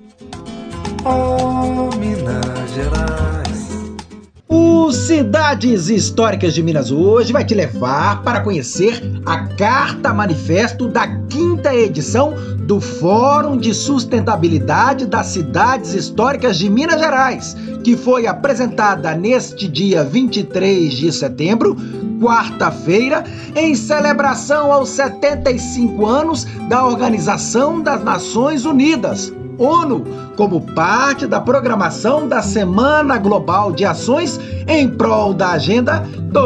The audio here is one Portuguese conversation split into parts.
Oh, Minas Gerais. O Cidades Históricas de Minas hoje vai te levar para conhecer a Carta Manifesto da 5ª edição do Fórum de Sustentabilidade das Cidades Históricas de Minas Gerais, que foi apresentada neste dia 23 de setembro, quarta-feira, em celebração aos 75 anos da Organização das Nações Unidas, ONU, como parte da programação da Semana Global de Ações em prol da Agenda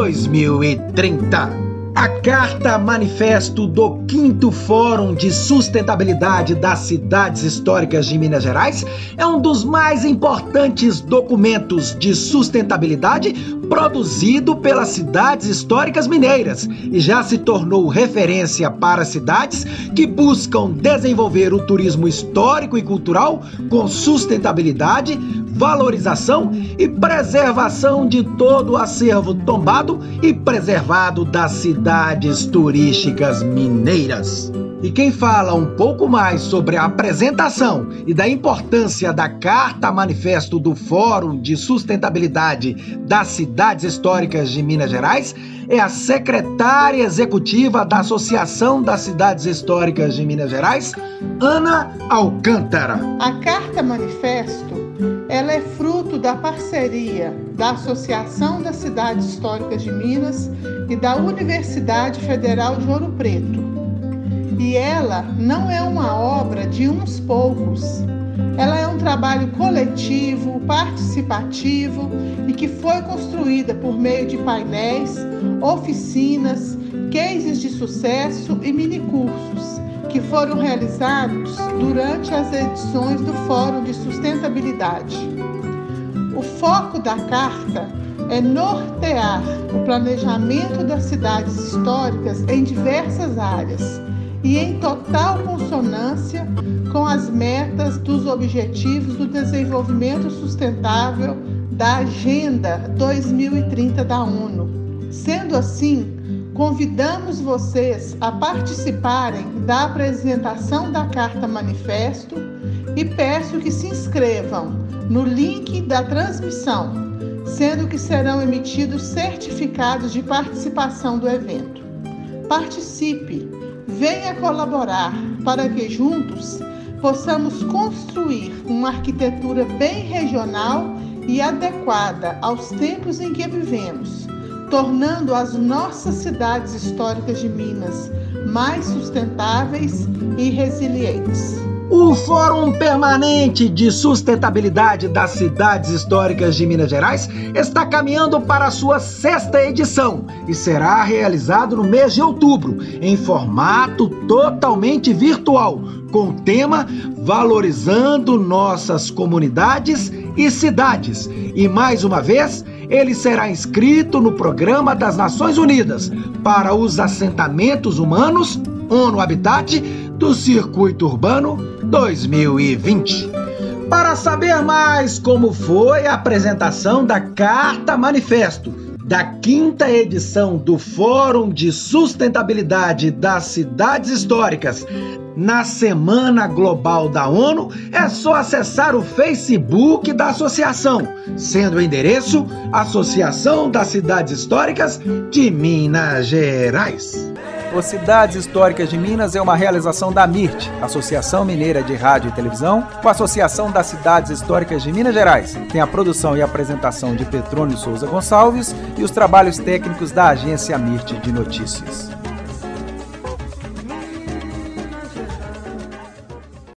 2030. A Carta Manifesto do 5º Fórum de Sustentabilidade das Cidades Históricas de Minas Gerais é um dos mais importantes documentos de sustentabilidade produzido pelas cidades históricas mineiras e já se tornou referência para cidades que buscam desenvolver o turismo histórico e cultural com sustentabilidade, valorização e preservação de todo o acervo tombado e preservado das cidades turísticas mineiras. E quem fala um pouco mais sobre a apresentação e da importância da Carta Manifesto do Fórum de Sustentabilidade das Cidades Históricas de Minas Gerais é a secretária executiva da Associação das Cidades Históricas de Minas Gerais, Ana Alcântara. A Carta Manifesto ela é fruto da parceria da Associação das Cidades Históricas de Minas e da Universidade Federal de Ouro Preto. E ela não é uma obra de uns poucos. Ela é um trabalho coletivo, participativo e que foi construída por meio de painéis, oficinas, cases de sucesso e minicursos que foram realizados durante as edições do Fórum de Sustentabilidade. O foco da carta é nortear o planejamento das cidades históricas em diversas áreas e em total consonância com as metas dos Objetivos do Desenvolvimento Sustentável da Agenda 2030 da ONU. Sendo assim, convidamos vocês a participarem da apresentação da Carta Manifesto e peço que se inscrevam no link da transmissão, sendo que serão emitidos certificados de participação do evento. Participe, venha colaborar para que juntos possamos construir uma arquitetura bem regional e adequada aos tempos em que vivemos, tornando as nossas cidades históricas de Minas mais sustentáveis e resilientes. O Fórum Permanente de Sustentabilidade das Cidades Históricas de Minas Gerais está caminhando para a sua 6ª edição e será realizado no mês de outubro, em formato totalmente virtual, com o tema Valorizando Nossas Comunidades e Cidades. E mais uma vez, ele será inscrito no Programa das Nações Unidas para os Assentamentos Humanos, ONU Habitat, do Circuito Urbano 2020. Para saber mais como foi a apresentação da Carta Manifesto da 5ª edição do Fórum de Sustentabilidade das Cidades Históricas na Semana Global da ONU, é só acessar o Facebook da associação, sendo o endereço Associação das Cidades Históricas de Minas Gerais. O Cidades Históricas de Minas é uma realização da AMIRT, Associação Mineira de Rádio e Televisão, com a Associação das Cidades Históricas de Minas Gerais. Tem a produção e apresentação de Petrônio Souza Gonçalves e os trabalhos técnicos da agência AMIRT de Notícias.